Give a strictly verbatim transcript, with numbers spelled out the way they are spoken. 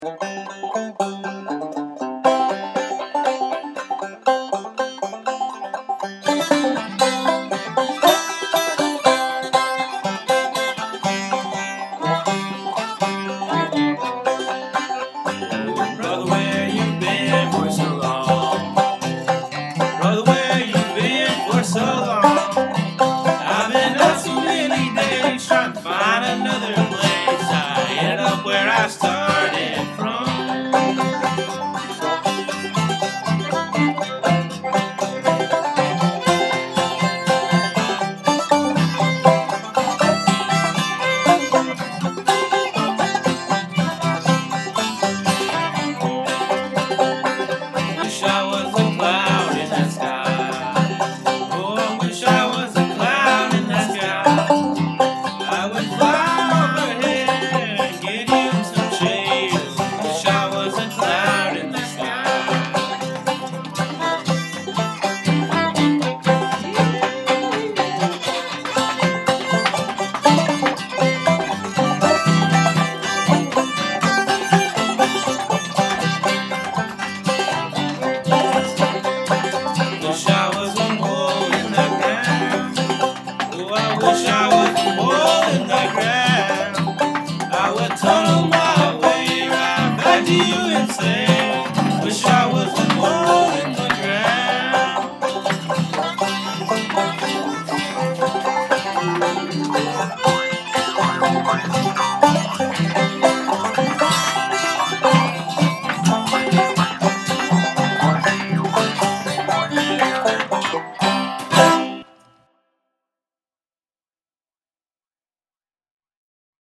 Brother, where you been for so long? Brother, where you been for so long? I've been out so many days trying to find another place. I ended up where I started from. Wish I was a cloud in the sky. Oh, I wish I was a cloud in the sky. I would fly overhead and get you some shade. Wish I was a cloud in the sky. Wish I was a hole in the ground. Oh, I wish I was a hole in the ground. I would tunnel